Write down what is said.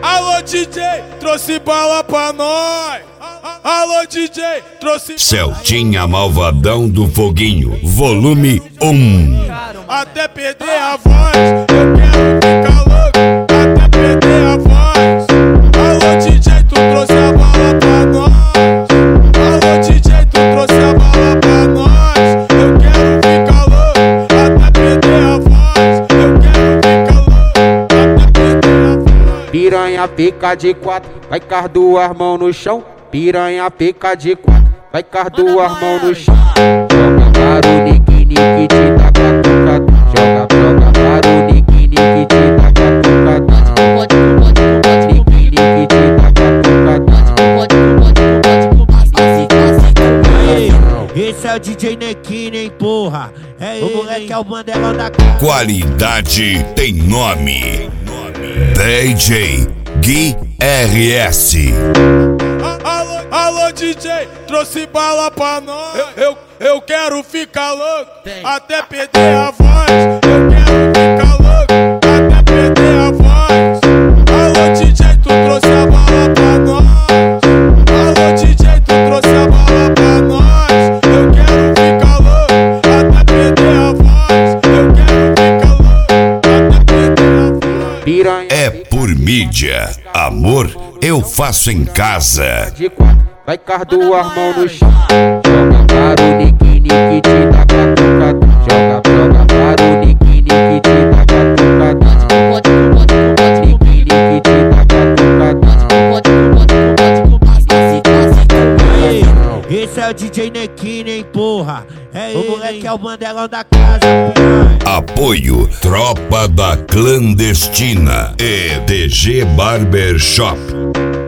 Alô DJ, trouxe bala pra nós. Alô DJ, trouxe Celtinha Malvadão do Foguinho, volume 1. até perder a voz. Eu quero ficar louco até perder a voz. Alô DJ, tu trouxe a bala pra nós. Alô DJ, tu trouxe a bala pra nós. Eu quero ficar louco até perder a voz. Eu quero ficar louco até perder a voz. Piranha pica de 4, vai com as duas mãos no chão. Piranha pica de 4, vai com as duas mãos no chão. Joga para o nique, nique, te dá catucadão. Joga para o nique, nique, te dá catucadão. Nique, nique, te dá catucadão. Esse é o DJ Nequine, porra. É ele, o moleque é o bandelão da casa. Qualidade tem nome. DJ Gui RS. Alô DJ, trouxe bala pra nós. Eu quero ficar louco até perder a voz. Eu quero ficar louco até perder a voz. Alô DJ, tu trouxe a bala pra nós. Alô DJ, tu trouxe a bala pra nós. Eu quero ficar louco até perder a voz. Eu quero ficar louco até perder a voz. Piranha É por mídia. Amor, eu faço em casa. de 4, vai com as duas mãos no chão. Joga para o nique, nique, te dá catucadão. Joga para o nique, nique, te dá catucadão. Nique, nique, te dá catucadão. Esse é o DJ Nequine, porra. É ele, o moleque é o bandelão da casa. Piranha. Apoio Tropa da Clandestina e DG Barbershop.